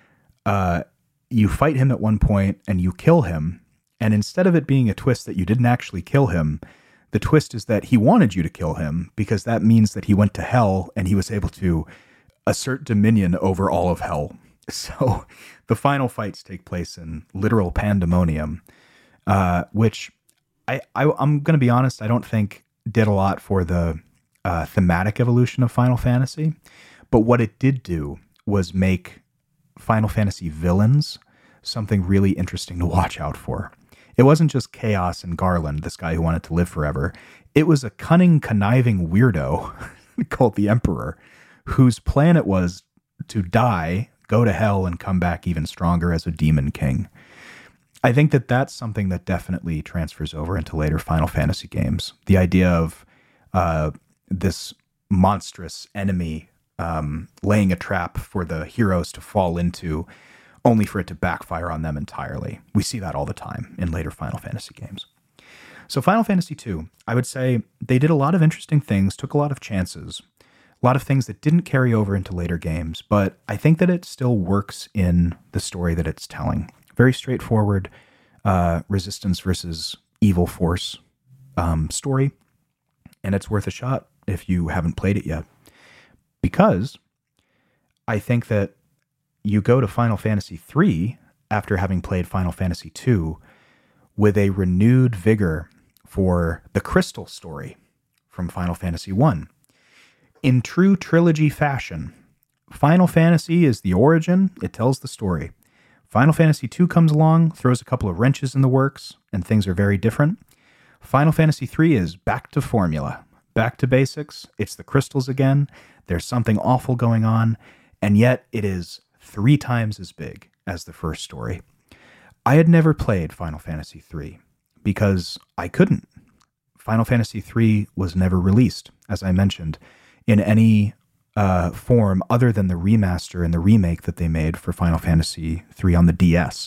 uh, you fight him at one point and you kill him, and instead of it being a twist that you didn't actually kill him, the twist is that he wanted you to kill him because that means that he went to hell and he was able to assert dominion over all of hell. So the final fights take place in literal pandemonium, uh, which I, I, I'm going to be honest, I don't think did a lot for the uh, thematic evolution of Final Fantasy. But what it did do was make Final Fantasy villains something really interesting to watch out for. It wasn't just Chaos and Garland, this guy who wanted to live forever. It was a cunning, conniving weirdo called the Emperor, whose plan it was to die, go to hell, and come back even stronger as a demon king. I think that that's something that definitely transfers over into later Final Fantasy games. The idea of uh, this monstrous enemy Um, laying a trap for the heroes to fall into, only for it to backfire on them entirely. We see that all the time in later Final Fantasy games. So Final Fantasy two, I would say they did a lot of interesting things, took a lot of chances, a lot of things that didn't carry over into later games, but I think that it still works in the story that it's telling. Very straightforward uh, resistance versus evil force um, story, and it's worth a shot if you haven't played it yet. Because I think that you go to Final Fantasy three after having played Final Fantasy two with a renewed vigor for the Crystal story from Final Fantasy one. In true trilogy fashion, Final Fantasy is the origin, it tells the story. Final Fantasy two comes along, throws a couple of wrenches in the works, and things are very different. Final Fantasy three is back to formula, back to basics. It's the crystals again. There's something awful going on, and yet it is three times as big as the first story. I had never played Final Fantasy three because I couldn't. Final Fantasy three was never released, as I mentioned, in any uh, form other than the remaster and the remake that they made for Final Fantasy three on the D S.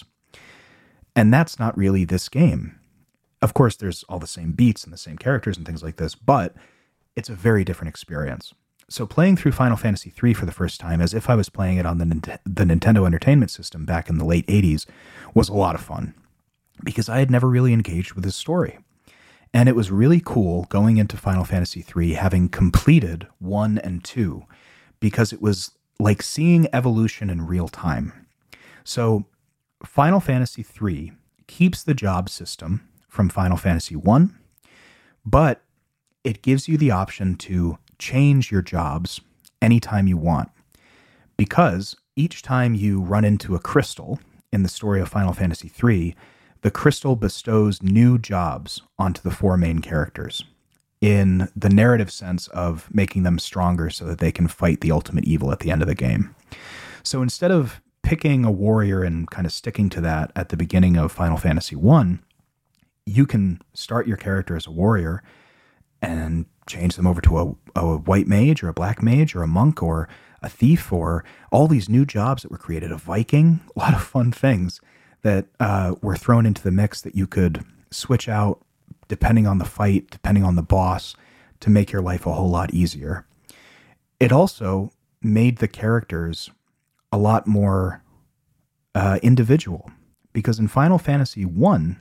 And that's not really this game. Of course, there's all the same beats and the same characters and things like this, but it's a very different experience. So playing through Final Fantasy three for the first time as if I was playing it on the, the Nintendo Entertainment System back in the late eighties was a lot of fun because I had never really engaged with this story. And it was really cool going into Final Fantasy three having completed one and two because it was like seeing evolution in real time. So Final Fantasy three keeps the job system from Final Fantasy one, but it gives you the option to change your jobs anytime you want, because each time you run into a crystal in the story of Final Fantasy three, the crystal bestows new jobs onto the four main characters in the narrative sense of making them stronger so that they can fight the ultimate evil at the end of the game. So instead of picking a warrior and kind of sticking to that at the beginning of Final Fantasy one, you can start your character as a warrior and change them over to a, a white mage or a black mage or a monk or a thief or all these new jobs that were created, a Viking, a lot of fun things that uh, were thrown into the mix that you could switch out depending on the fight, depending on the boss, to make your life a whole lot easier. It also made the characters a lot more uh, individual, because in Final Fantasy one,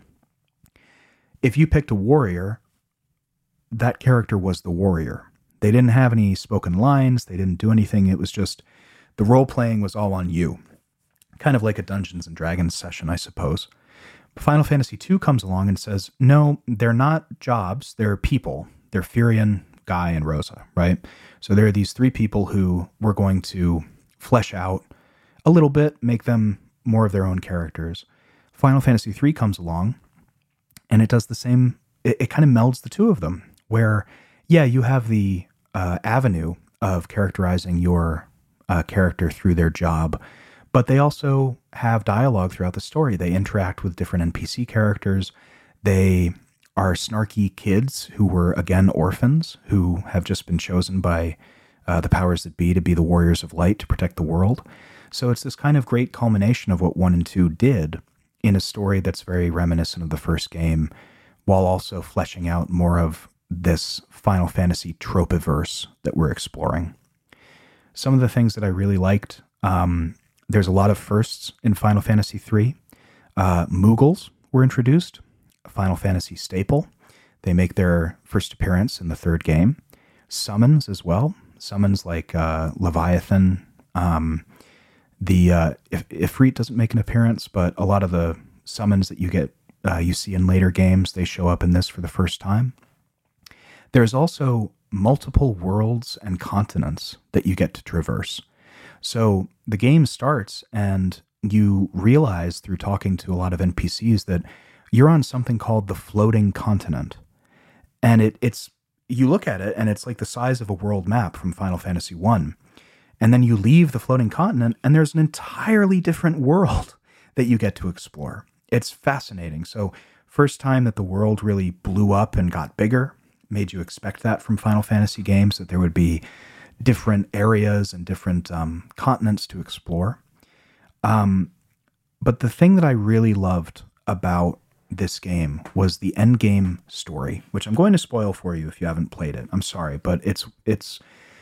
if you picked a warrior, that character was the warrior. They didn't have any spoken lines. They didn't do anything. It was just the role playing was all on you. Kind of like a Dungeons and Dragons session, I suppose. Final Fantasy two comes along and says, no, they're not jobs. They're people. They're Firion, Guy, and Rosa, right? So there are these three people who we're going to flesh out a little bit, make them more of their own characters. Final Fantasy three comes along and it does the same. It, it kind of melds the two of them, where, yeah, you have the uh, avenue of characterizing your uh, character through their job, but they also have dialogue throughout the story. They interact with different N P C characters. They are snarky kids who were, again, orphans, who have just been chosen by uh, the powers that be to be the warriors of light to protect the world. So it's this kind of great culmination of what one and two did in a story that's very reminiscent of the first game, while also fleshing out more of this Final Fantasy tropiverse that we're exploring. Some of the things that I really liked, um, there's a lot of firsts in Final Fantasy three. Uh, Moogles were introduced, a Final Fantasy staple. They make their first appearance in the third game. Summons as well. Summons like uh, Leviathan. Um, the uh, if Ifrit doesn't make an appearance, but a lot of the summons that you get, uh, you see in later games, they show up in this for the first time. There's also multiple worlds and continents that you get to traverse. So the game starts and you realize through talking to a lot of N P Cs that you're on something called the floating continent. And it, it's, you look at it and it's like the size of a world map from Final Fantasy one. And then you leave the floating continent and there's an entirely different world that you get to explore. It's fascinating. So first time that the world really blew up and got bigger, made you expect that from Final Fantasy games, that there would be different areas and different um, continents to explore. Um, but the thing that I really loved about this game was the end game story, which I'm going to spoil for you if you haven't played it. I'm sorry, but it's it's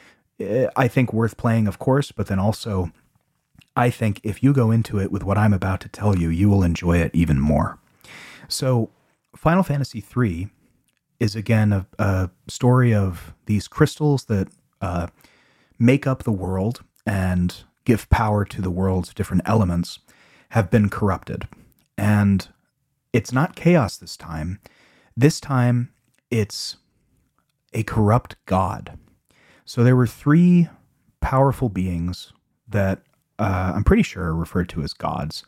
I think worth playing, of course, but then also I think if you go into it with what I'm about to tell you, you will enjoy it even more. So Final Fantasy three is again a, a story of these crystals that uh, make up the world and give power to the world's different elements have been corrupted. And it's not chaos this time. This time it's a corrupt god. So there were three powerful beings that uh, I'm pretty sure are referred to as gods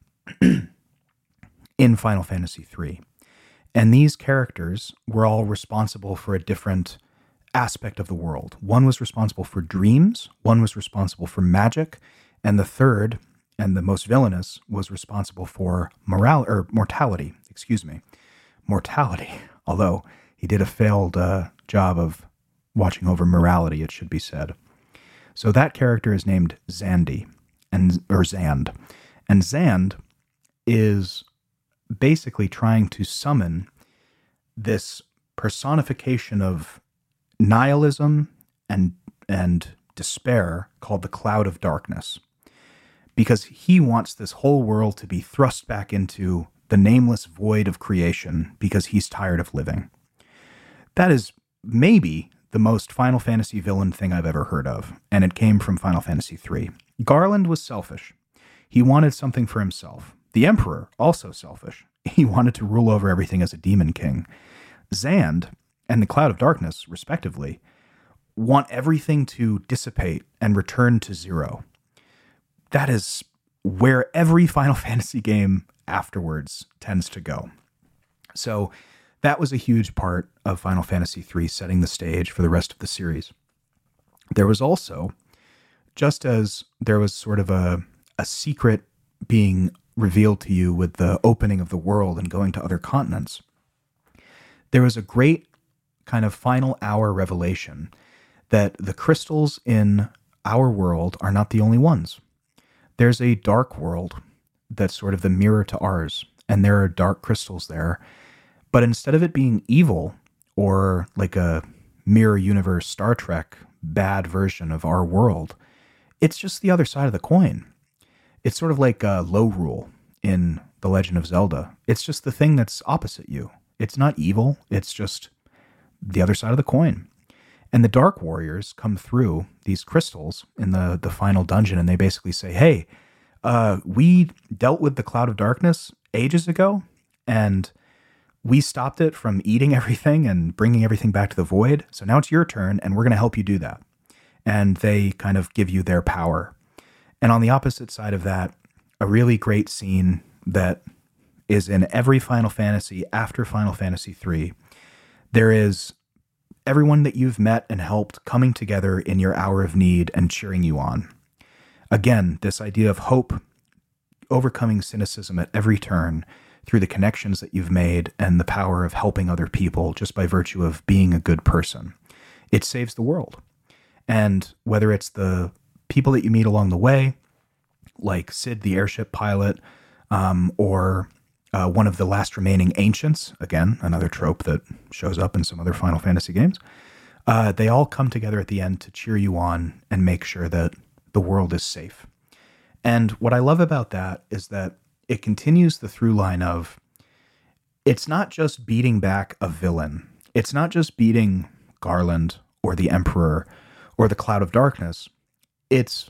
in Final Fantasy three. And these characters were all responsible for a different aspect of the world. One was responsible for dreams, one was responsible for magic, and the third, and the most villainous, was responsible for moral or mortality, excuse me, mortality. Although he did a failed uh, job of watching over morality, it should be said. So that character is named Zandy, and or Zand. And Zand is basically trying to summon this personification of nihilism and and despair called the Cloud of Darkness, because he wants this whole world to be thrust back into the nameless void of creation because he's tired of living. That is maybe the most Final Fantasy villain thing I've ever heard of, and it came from Final Fantasy three. Garland was selfish. He wanted something for himself. The Emperor, also selfish. He wanted to rule over everything as a demon king. Zand and the Cloud of Darkness, respectively, want everything to dissipate and return to zero. That is where every Final Fantasy game afterwards tends to go. So that was a huge part of Final Fantasy three, setting the stage for the rest of the series. There was also, just as there was sort of a, a secret being revealed to you with the opening of the world and going to other continents, there was a great kind of final hour revelation that the crystals in our world are not the only ones. There's a dark world that's sort of the mirror to ours, and there are dark crystals there. But instead of it being evil or like a mirror universe Star Trek bad version of our world, it's just the other side of the coin. It's sort of like uh, Lorule in The Legend of Zelda. It's just the thing that's opposite you. It's not evil. It's just the other side of the coin. And the Dark Warriors come through these crystals in the, the final dungeon, and they basically say, hey, uh, we dealt with the Cloud of Darkness ages ago, and we stopped it from eating everything and bringing everything back to the void. So now it's your turn, and we're going to help you do that. And they kind of give you their power. And on the opposite side of that, a really great scene that is in every Final Fantasy after Final Fantasy three. There is everyone that you've met and helped coming together in your hour of need and cheering you on. Again, this idea of hope, overcoming cynicism at every turn, through the connections that you've made and the power of helping other people just by virtue of being a good person. It saves the world. And whether it's the people that you meet along the way, like Sid, the airship pilot, um, or uh, one of the last remaining ancients, again, another trope that shows up in some other Final Fantasy games, uh, they all come together at the end to cheer you on and make sure that the world is safe. And what I love about that is that it continues the through line of, it's not just beating back a villain. It's not just beating Garland or the Emperor or the Cloud of Darkness. It's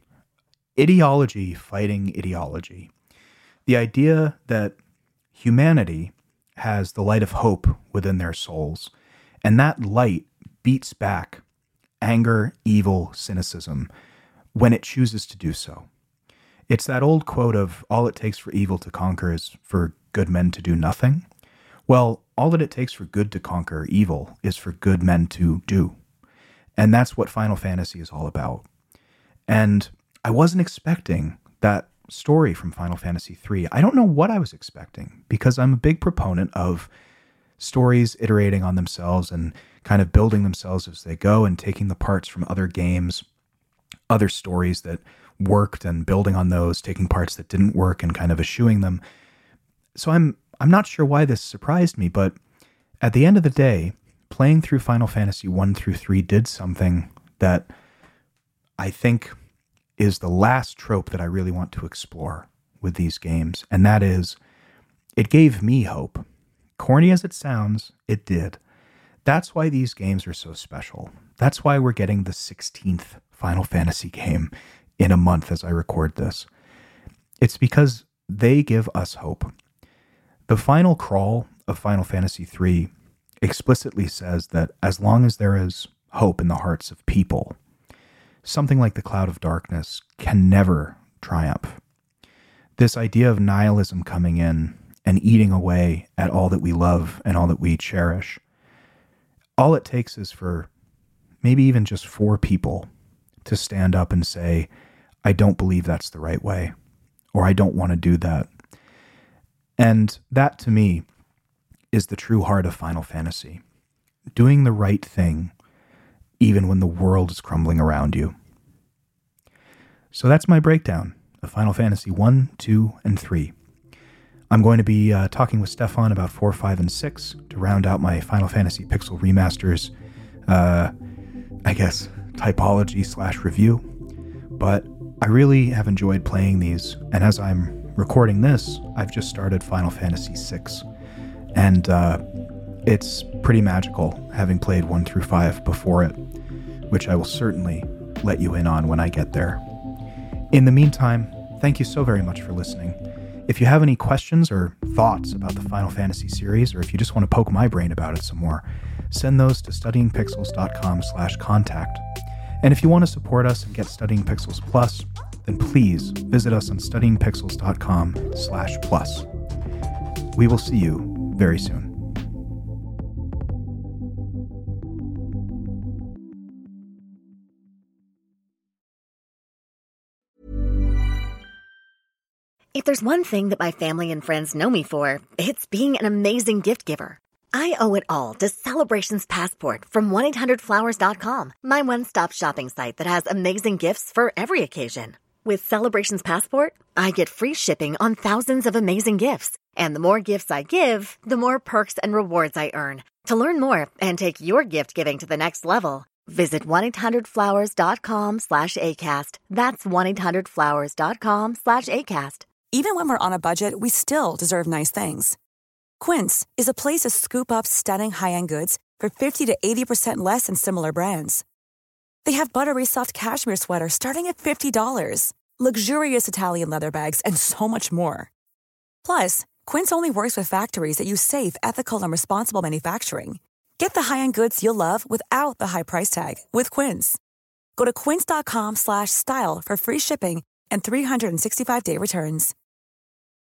ideology fighting ideology. The idea that humanity has the light of hope within their souls, and that light beats back anger, evil, cynicism when it chooses to do so. It's that old quote of, all it takes for evil to conquer is for good men to do nothing. Well, all that it takes for good to conquer evil is for good men to do. And that's what Final Fantasy is all about. And I wasn't expecting that story from Final Fantasy three. I don't know what I was expecting, because I'm a big proponent of stories iterating on themselves and kind of building themselves as they go and taking the parts from other games, other stories that worked and building on those, taking parts that didn't work and kind of eschewing them. So I'm I'm not sure why this surprised me, but at the end of the day, playing through Final Fantasy one through three did something that I think is the last trope that I really want to explore with these games, and that is, it gave me hope. Corny as it sounds, it did. That's why these games are so special. That's why we're getting the sixteenth Final Fantasy game in a month as I record this. It's because they give us hope. The final crawl of Final Fantasy three explicitly says that as long as there is hope in the hearts of people, something like the cloud of darkness can never triumph. This idea of nihilism coming in and eating away at all that we love and all that we cherish, all it takes is for maybe even just four people to stand up and say, I don't believe that's the right way, or I don't want to do that. And that, to me, is the true heart of Final Fantasy. Doing the right thing, even when the world is crumbling around you. So that's my breakdown of Final Fantasy one, two, and three. I'm going to be uh, talking with Stefan about four, five, and six to round out my Final Fantasy Pixel Remasters, uh, I guess, typology slash review. But I really have enjoyed playing these, and as I'm recording this, I've just started Final Fantasy six. And uh, it's pretty magical, having played one through five before it, which I will certainly let you in on when I get there. In the meantime, thank you so very much for listening. If you have any questions or thoughts about the Final Fantasy series, or if you just want to poke my brain about it some more, send those to studyingpixels.com slash contact. And if you want to support us and get Studying Pixels Plus, then please visit us on studyingpixels.com slash plus. We will see you very soon. If there's one thing that my family and friends know me for, it's being an amazing gift giver. I owe it all to Celebrations Passport from one eight hundred flowers dot com, my one-stop shopping site that has amazing gifts for every occasion. With Celebrations Passport, I get free shipping on thousands of amazing gifts. And the more gifts I give, the more perks and rewards I earn. To learn more and take your gift giving to the next level, visit one eight hundred flowers dot com slash ACAST. That's one eight hundred flowers dot com slash ACAST. Even when we're on a budget, we still deserve nice things. Quince is a place to scoop up stunning high-end goods for fifty to eighty percent less than similar brands. They have buttery soft cashmere sweaters starting at fifty dollars, luxurious Italian leather bags, and so much more. Plus, Quince only works with factories that use safe, ethical, and responsible manufacturing. Get the high-end goods you'll love without the high price tag with Quince. Go to quince.com slash style for free shipping and three sixty-five day returns.